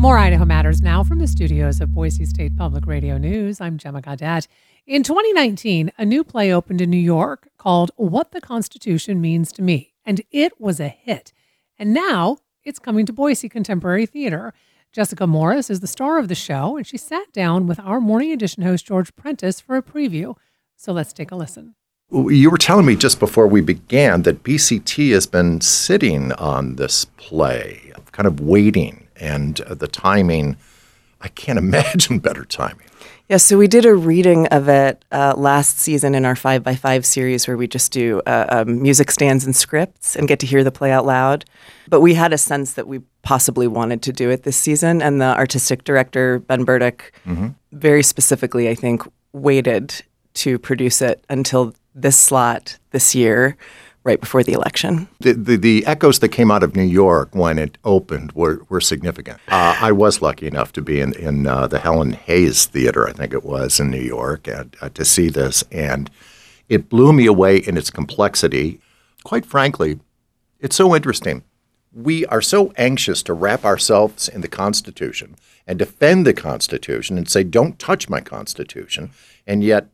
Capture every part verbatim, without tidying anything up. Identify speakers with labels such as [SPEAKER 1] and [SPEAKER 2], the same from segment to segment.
[SPEAKER 1] More Idaho Matters now from the studios of Boise State Public Radio News. I'm Gemma Gaudet. In twenty nineteen, a new play opened in New York called What the Constitution Means to Me, and it was a hit. And now it's coming to Boise Contemporary Theater. Jessica Morris is the star of the show, and she sat down with our Morning Edition host, George Prentice, for a preview. So let's take a listen.
[SPEAKER 2] You were telling me just before we began that B C T has been sitting on this play, kind of waiting, and uh, the timing, I can't imagine better timing.
[SPEAKER 3] Yeah, so we did a reading of it uh, last season in our five by five series where we just do uh, um, music stands and scripts and get to hear the play out loud. But we had a sense that we possibly wanted to do it this season, and the artistic director, Ben Burdick, mm-hmm. very specifically, I think, waited to produce it until this slot this year, right before the election.
[SPEAKER 2] The, the the echoes that came out of New York when it opened were, were significant. Uh, I was lucky enough to be in, in uh, the Helen Hayes Theater, I think it was, in New York, and, uh, to see this. And it blew me away in its complexity. Quite frankly, it's so interesting. We are so anxious to wrap ourselves in the Constitution and defend the Constitution and say, don't touch my Constitution. And yet,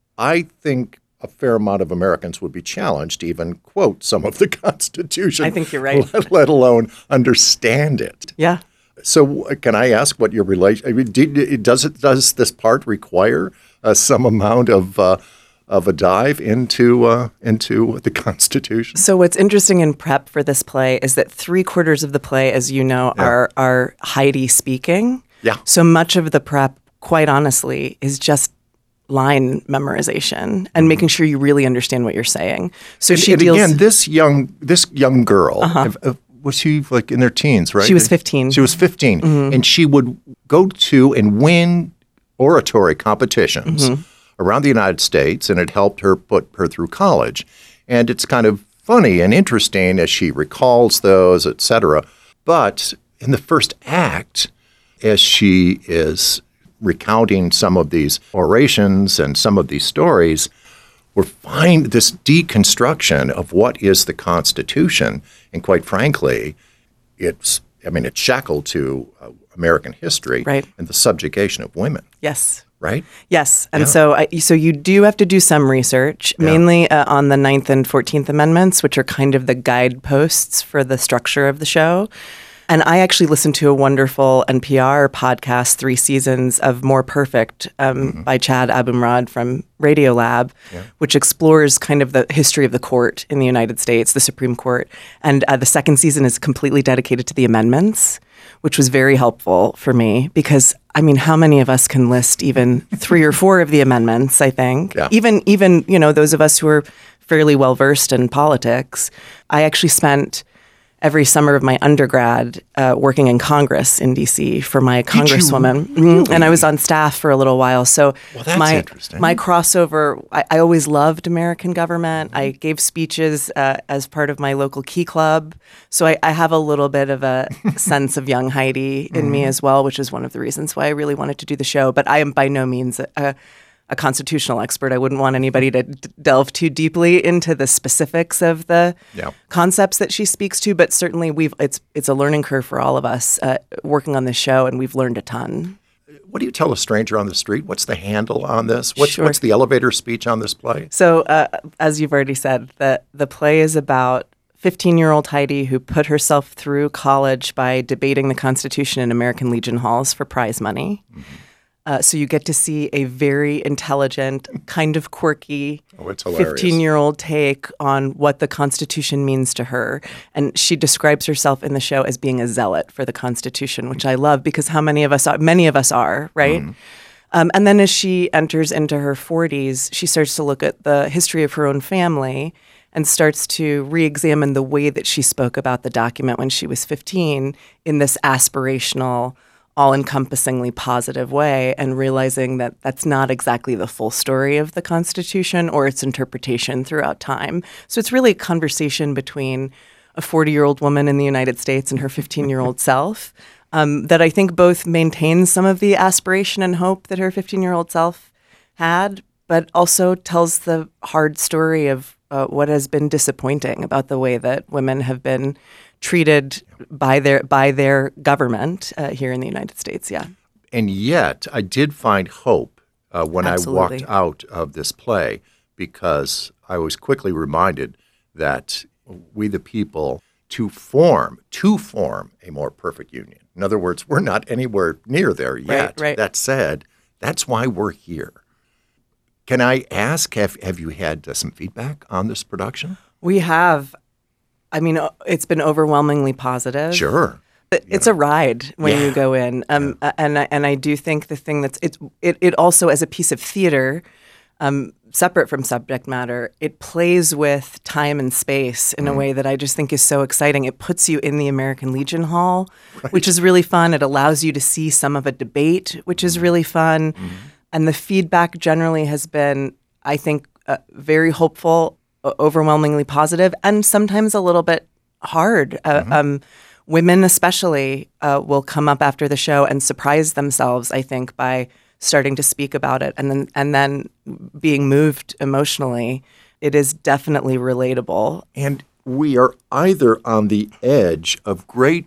[SPEAKER 2] I think a fair amount of Americans would be challenged to even quote some of the Constitution.
[SPEAKER 3] I think you're right.
[SPEAKER 2] Let, let alone understand it.
[SPEAKER 3] Yeah.
[SPEAKER 2] So can I ask what your relation? I mean, did, does it does this part require uh, some amount of uh, of a dive into uh, into the Constitution?
[SPEAKER 3] So what's interesting in prep for this play is that three quarters of the play, as you know, yeah. are are Heidi speaking.
[SPEAKER 2] Yeah.
[SPEAKER 3] So much of the prep, quite honestly, is just line memorization and making sure you really understand what you're saying. So
[SPEAKER 2] and,
[SPEAKER 3] she
[SPEAKER 2] and
[SPEAKER 3] deals.
[SPEAKER 2] Again, this young this young girl,
[SPEAKER 3] uh-huh.
[SPEAKER 2] uh, was she like in their teens, right?
[SPEAKER 3] She was fifteen.
[SPEAKER 2] She was fifteen, mm-hmm. and she would go to and win oratory competitions mm-hmm. around the United States, and it helped her put her through college. And it's kind of funny and interesting as she recalls those, et cetera. But in the first act, as she is recounting some of these orations and some of these stories, we find this deconstruction of what is the Constitution. And quite frankly, it's, I mean, it's shackled to uh, American history
[SPEAKER 3] right.
[SPEAKER 2] and the subjugation of women.
[SPEAKER 3] Yes.
[SPEAKER 2] Right?
[SPEAKER 3] Yes. And
[SPEAKER 2] yeah.
[SPEAKER 3] so I, so you do have to do some research, yeah. mainly uh, on the ninth and fourteenth Amendments, which are kind of the guideposts for the structure of the show. And I actually listened to a wonderful N P R podcast, three seasons of More Perfect um, mm-hmm. by Chad Abumrad from Radiolab, yeah. which explores kind of the history of the court in the United States, the Supreme Court. And uh, the second season is completely dedicated to the amendments, which was very helpful for me because, I mean, how many of us can list even three or four of the amendments, I think?
[SPEAKER 2] Yeah.
[SPEAKER 3] Even, even, you know, those of us who are fairly well-versed in politics. I actually spent every summer of my undergrad uh, working in Congress in D C for my congresswoman.
[SPEAKER 2] Did you really?
[SPEAKER 3] Mm-hmm. And I was on staff for a little while. So
[SPEAKER 2] well, that's
[SPEAKER 3] my,
[SPEAKER 2] interesting.
[SPEAKER 3] my crossover, I, I always loved American government. I gave speeches uh, as part of my local Key Club. So I, I have a little bit of a sense of young Heidi in mm-hmm. me as well, which is one of the reasons why I really wanted to do the show. But I am by no means a, a a constitutional expert. I wouldn't want anybody to d- delve too deeply into the specifics of the
[SPEAKER 2] yeah.
[SPEAKER 3] concepts that she speaks to, but certainly we've it's it's a learning curve for all of us uh, working on this show, and we've learned a ton.
[SPEAKER 2] What do you tell a stranger on the street? What's the handle on this? What's,
[SPEAKER 3] sure.
[SPEAKER 2] what's the elevator speech on this play?
[SPEAKER 3] So, uh, as you've already said, the, the play is about fifteen-year-old Heidi who put herself through college by debating the Constitution in American Legion halls for prize money. Mm-hmm. Uh, so you get to see a very intelligent, kind of quirky
[SPEAKER 2] oh, it's hilarious.
[SPEAKER 3] fifteen-year-old take on what the Constitution means to her. And she describes herself in the show as being a zealot for the Constitution, which I love because how many of us are, many of us are, right? Mm. Um, and then as she enters into her forties, she starts to look at the history of her own family and starts to re-examine the way that she spoke about the document when she was fifteen in this aspirational, all-encompassingly positive way, and realizing that that's not exactly the full story of the Constitution or its interpretation throughout time. So it's really a conversation between a forty-year-old woman in the United States and her fifteen-year-old self um, that I think both maintains some of the aspiration and hope that her fifteen-year-old self had, but also tells the hard story of uh, what has been disappointing about the way that women have been treated by their by their government uh, here in the United States. Yeah.
[SPEAKER 2] And yet, I did find hope uh, when
[SPEAKER 3] Absolutely.
[SPEAKER 2] I walked out of this play, because I was quickly reminded that we the people, to form, to form a more perfect union. In other words, we're not anywhere near there yet.
[SPEAKER 3] Right, right.
[SPEAKER 2] That said, that's why we're here. Can I ask, have, have you had uh, some feedback on this production?
[SPEAKER 3] We have. I mean, it's been overwhelmingly positive.
[SPEAKER 2] Sure.
[SPEAKER 3] It's a ride when
[SPEAKER 2] Yeah.
[SPEAKER 3] you go in, um,
[SPEAKER 2] Yeah.
[SPEAKER 3] and I, and I do think the thing that's it it, it also as a piece of theater, um, separate from subject matter, it plays with time and space in
[SPEAKER 2] Mm.
[SPEAKER 3] a way that I just think is so exciting. It puts you in the American Legion Hall, which is really fun. It allows you to see some of a debate, which is really fun,
[SPEAKER 2] Mm.
[SPEAKER 3] and the feedback generally has been, I think, uh, very hopeful, o- overwhelmingly positive, and sometimes a little bit hard. Uh, um, Women especially uh, will come up after the show and surprise themselves, I think, by starting to speak about it and then and then being moved emotionally. It is definitely relatable.
[SPEAKER 2] And we are either on the edge of great,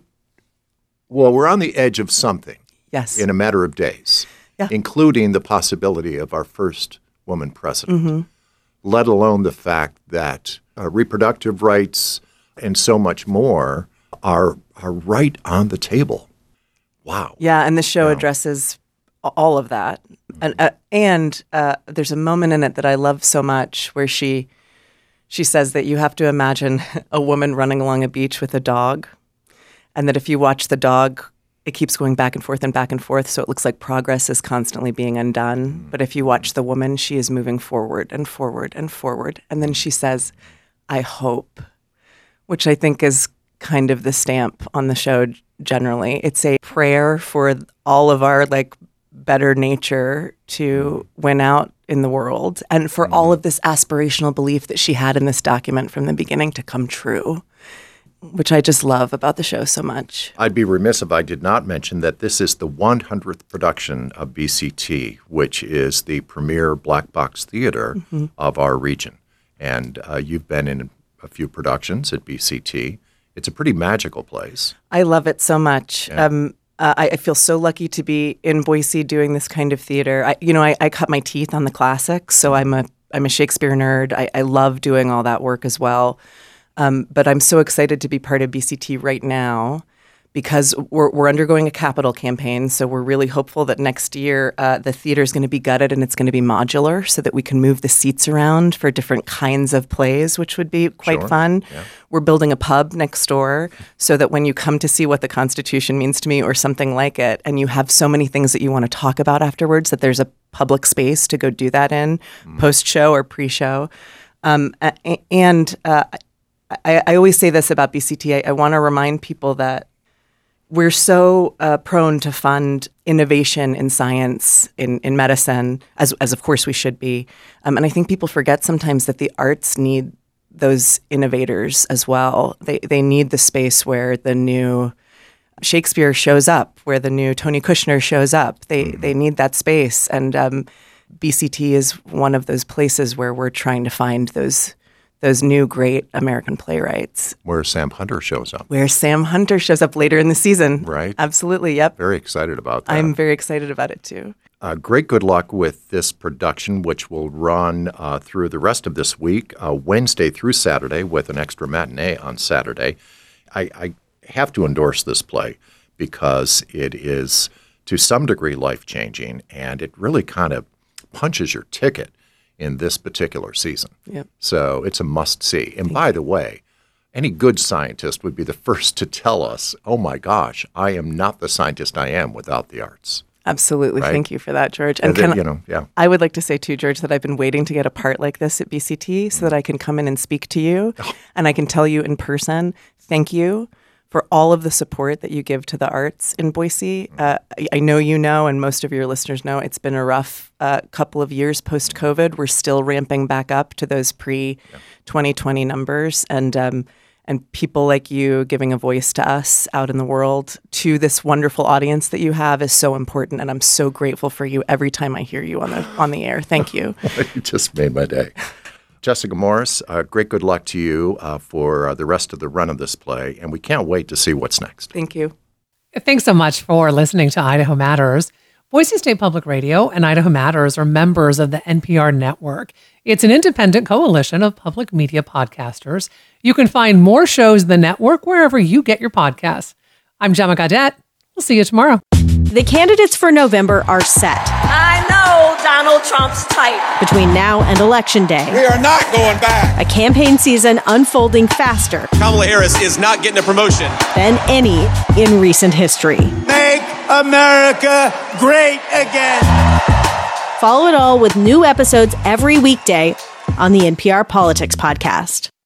[SPEAKER 2] well, we're on the edge of something
[SPEAKER 3] Yes.
[SPEAKER 2] in a matter of days,
[SPEAKER 3] Yeah.
[SPEAKER 2] including the possibility of our first woman president,
[SPEAKER 3] Mm-hmm.
[SPEAKER 2] let alone the fact that uh, reproductive rights and so much more are are right on the table. Wow.
[SPEAKER 3] Yeah, and the show addresses a- all of that. And uh, and uh, there's a moment in it that I love so much where she she says that you have to imagine a woman running along a beach with a dog, and that if you watch the dog, it keeps going back and forth and back and forth, so it looks like progress is constantly being undone. But if you watch the woman, she is moving forward and forward and forward. And then she says, "I hope," which I think is kind of the stamp on the show generally. It's a prayer for all of our like better nature to win out in the world, and for all of this aspirational belief that she had in this document from the beginning to come true, which I just love about the show so much.
[SPEAKER 2] I'd be remiss if I did not mention that this is the one hundredth production of B C T, which is the premier black box theater
[SPEAKER 3] Mm-hmm.
[SPEAKER 2] of our region. And uh, you've been in a few productions at B C T. It's a pretty magical place.
[SPEAKER 3] I love it so much.
[SPEAKER 2] Yeah.
[SPEAKER 3] Um, uh, I, I feel so lucky to be in Boise doing this kind of theater. I, you know, I, I cut my teeth on the classics, so I'm a I'm a Shakespeare nerd. I, I love doing all that work as well. Um, but I'm so excited to be part of B C T right now because we're we're undergoing a capital campaign. So we're really hopeful that next year uh, the theater is going to be gutted and it's going to be modular, so that we can move the seats around for different kinds of plays, which would be quite
[SPEAKER 2] Sure.
[SPEAKER 3] fun.
[SPEAKER 2] Yeah.
[SPEAKER 3] We're building a pub next door so that when you come to see What the Constitution Means to Me or something like it, and you have so many things that you want to talk about afterwards, that there's a public space to go do that in, post-show or pre-show. Um, a- and uh, I, I always say this about B C T. I, I want to remind people that we're so uh, prone to fund innovation in science, in, in medicine, as, as of course we should be. Um, and I think people forget sometimes that the arts need those innovators as well. They they need the space where the new Shakespeare shows up, where the new Tony Kushner shows up. They they need that space, and um, B C T is one of those places where we're trying to find those those new great American playwrights.
[SPEAKER 2] Where Sam Hunter shows up.
[SPEAKER 3] Where Sam Hunter shows up later in the season.
[SPEAKER 2] Right.
[SPEAKER 3] Absolutely. Yep.
[SPEAKER 2] Very excited about that.
[SPEAKER 3] I'm very excited about it too.
[SPEAKER 2] Uh, great good luck with this production, which will run uh, through the rest of this week, uh, Wednesday through Saturday, with an extra matinee on Saturday. I, I have to endorse this play because it is, to some degree, life-changing, and it really kind of punches your ticket in this particular season.
[SPEAKER 3] Yep.
[SPEAKER 2] So it's a must-see. And by the way, any good scientist would be the first to tell us, oh my gosh, I am not the scientist I am without the arts.
[SPEAKER 3] Absolutely.
[SPEAKER 2] Right.
[SPEAKER 3] Thank you for that, George.
[SPEAKER 2] And
[SPEAKER 3] And
[SPEAKER 2] then,
[SPEAKER 3] can
[SPEAKER 2] you know, yeah.
[SPEAKER 3] I would like to say too, George, that I've been waiting to get a part like this at B C T so that I can come in and speak to you and I can tell you in person, thank you for all of the support that you give to the arts in Boise. Uh, I- I know you know, and most of your listeners know, it's been a rough uh, couple of years post-COVID. We're still ramping back up to those pre-twenty twenty numbers. And um, and people like you giving a voice to us out in the world, to this wonderful audience that you have, is so important. And I'm so grateful for you every time I hear you on the on the air. Thank you.
[SPEAKER 2] You just made my day. Jessica Morris, uh, great good luck to you uh, for uh, the rest of the run of this play, and we can't wait to see what's next.
[SPEAKER 3] Thank you.
[SPEAKER 1] Thanks so much for listening to Idaho Matters. Boise State Public Radio and Idaho Matters are members of the N P R network. It's an independent coalition of public media podcasters. You can find more shows in the network wherever you get your podcasts. I'm Gemma Gaudette. We'll see you tomorrow.
[SPEAKER 4] The candidates for November are set.
[SPEAKER 5] I know Donald Trump's type.
[SPEAKER 4] Between now and Election Day,
[SPEAKER 6] we are not going back.
[SPEAKER 4] A campaign season unfolding faster.
[SPEAKER 6] Kamala Harris is not getting a promotion.
[SPEAKER 4] Than any in recent history.
[SPEAKER 7] Make America great again.
[SPEAKER 4] Follow it all with new episodes every weekday on the N P R Politics Podcast.